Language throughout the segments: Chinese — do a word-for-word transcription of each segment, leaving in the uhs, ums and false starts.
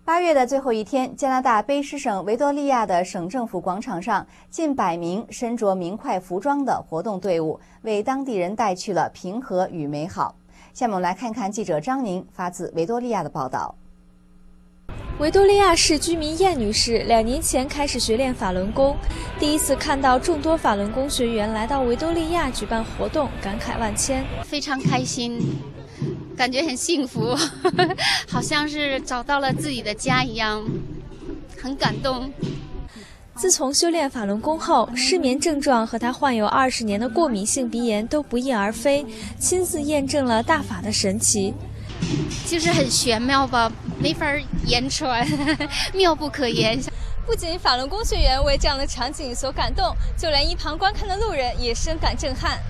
八月的最后一天，加拿大卑诗省维多利亚的省政府广场上，近百名身着明快服装的活动队伍为当地人带去了平和与美好。下面我们来看看记者张宁发自维多利亚的报道。 维多利亚市居民燕女士两年前开始学练法轮功，第一次看到众多法轮功学员来到维多利亚举办活动，感慨万千， 非常开心。感觉很幸福，好像是找到了自己的家一样，很感动。 自从修炼法轮功后，失眠症状和他患有二十年的过敏性鼻炎都不翼而飞，亲自验证了大法的神奇。 就是很玄妙吧，没法言传，妙不可言。 不仅法轮功学员为这样的场景所感动，就连一旁观看的路人也深感震撼。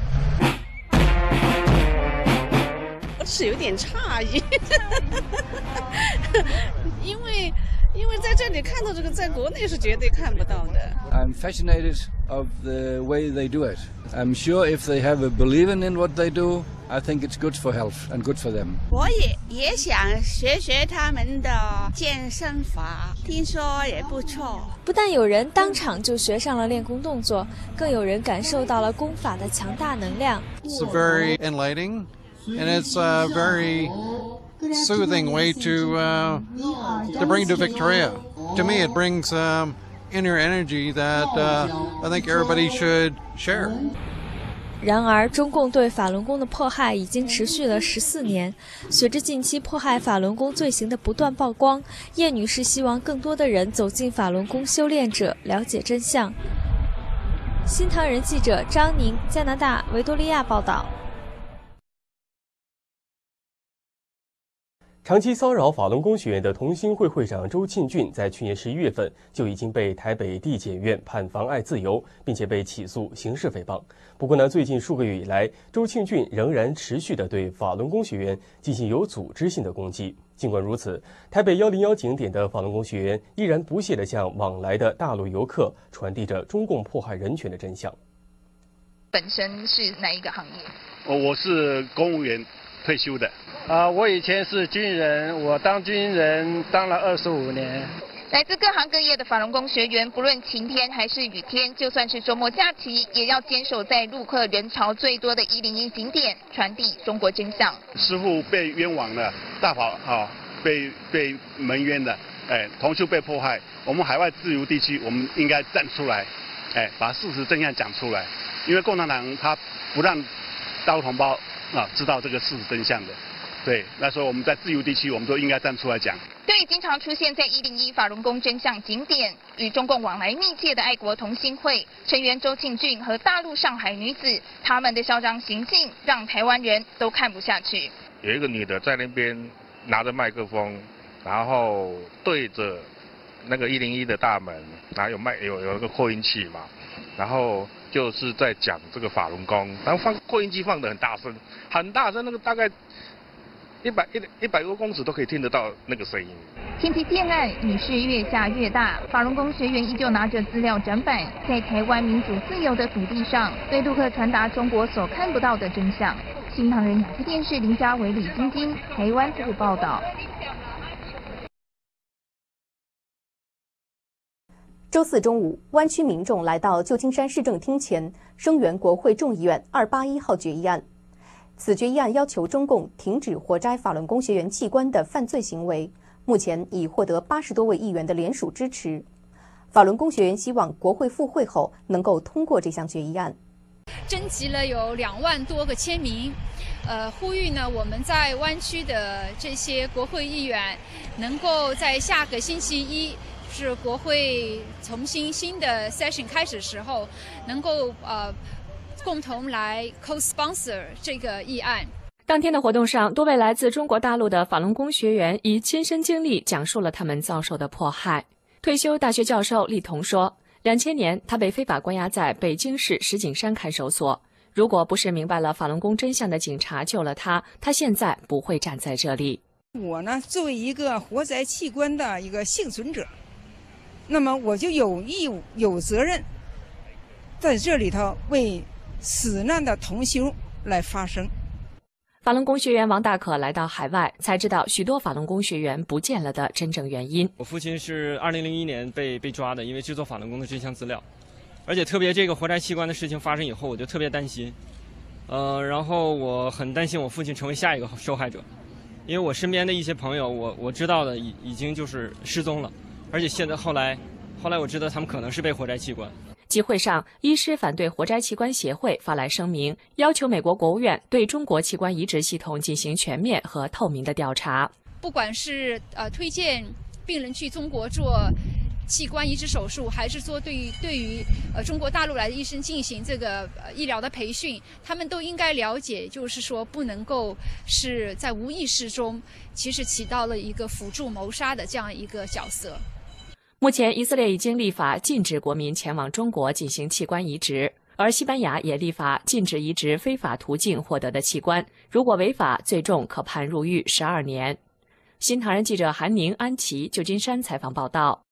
是有点诧异，因为因为在这里看到这个，在国内是绝对看不到的。 I'm fascinated of the way they do it. I'm sure if they have a believing in what they do, I think it's good for health and good for them. 我也也想学学他们的健身法，听说也不错。 不但有人当场就学上了练功动作，更有人感受到了功法的强大能量。 It's very enlightening. And it's a very soothing way to uh, to bring to Victoria. To me, it brings um, inner energy that uh, I think everybody should share. 然而，中共对法轮功的迫害已经持续了十四年。随着近期迫害法轮功罪行的不断曝光，叶女士希望更多的人走进法轮功修炼者，了解真相。新唐人记者张宁，加拿大维多利亚报道。 长期骚扰法轮功学员的同心会会长周庆俊，在去年十一月份就已经被台北地检院判妨碍自由，并且被起诉刑事诽谤。不过呢，最近数个月以来，周庆俊仍然持续地对法轮功学员进行有组织性的攻击。尽管如此，台北一零一景点的法轮功学员依然不懈地向往来的大陆游客传递着中共迫害人权的真相。 本身是哪一个行业？ 哦，我是公务员退休的。 啊、呃，我以前是军人，我当军人当了二十五年。 来自各行各业的法轮功学员，不论晴天还是雨天，就算是周末假期，也要坚守在陆客人潮最多的一零一景点，传递中国真相。 师父被冤枉了，大法啊、哦、被被蒙冤的，哎，同修被迫害，我们海外自由地区，我们应该站出来，哎，把事实真相讲出来，因为共产党他不让大陆同胞啊知道这个事实真相的。对，那时候我们在自由地区，我们都应该站出来讲。 对，经常出现在一零一法轮功真相景点，与中共往来密切的爱国同心会成员周庆俊和大陆上海女子，他们的嚣张行径让台湾人都看不下去。 有一个女的在那边拿着麦克风，然后对着那个一零一的大门，然后有麦有有一个扩音器嘛，然后就是在讲这个法轮功，然后放扩音机放得很大声，很大声，那个大概。一百一一百多公尺都可以听得到那个声音。 天气变暗，雨势越下越大，法轮功学员依旧拿着资料展板，在台湾民主自由的土地上，对陆客传达中国所看不到的真相。新唐人亚洲电视林家伟、李晶晶，台湾台北报道。 周四中午，湾区民众来到旧金山市政厅前，声援国会众议院二八一号决议案。此决议案要求中共停止活摘法轮功学员器官的犯罪行为，目前已获得八十多位议员的联署支持。法轮功学员希望国会复会后能够通过这项决议案。 征集了有两万多个签名，呃，呼吁呢我们在湾区的这些国会议员能够在下个星期一，是国会重新新的 session 开始的时候，能够呃。共同来 co-sponsor 这个议案。 当天的活动上，多位来自中国大陆的法轮功学员以亲身经历讲述了他们遭受的迫害。退休大学教授厉彤说，两千年他被非法关押在北京市石景山看守所，如果不是明白了法轮功真相的警察救了他，他现在不会站在这里。 我呢，作为一个活摘器官的一个幸存者，那么我就有义务、有责任在这里头为死难的同修来发声。 法轮功学员王大可来到海外，才知道许多法轮功学员不见了的真正原因。 我父亲是二零零一年被被抓的，因为制作法轮功的真相资料，而且特别这个活摘器官的事情发生以后，我就特别担心，呃，然后我很担心我父亲成为下一个受害者，因为我身边的一些朋友，我我知道的已已经就是失踪了，而且现在后来后来我知道他们可能是被活摘器官。 集会上，医师反对活摘器官协会发来声明，要求美国国务院对中国器官移植系统进行全面和透明的调查。 不管是呃推荐病人去中国做器官移植手术，还是说对于对于呃中国大陆来的医生进行这个、呃、医疗的培训，他们都应该了解，就是说不能够是在无意识中，其实起到了一个辅助谋杀的这样一个角色。 目前，以色列已经立法禁止国民前往中国进行器官移植，而西班牙也立法禁止移植非法途径获得的器官，如果违法，最重可判入狱十二年。新唐人记者韩宁、安琪，旧金山采访报道。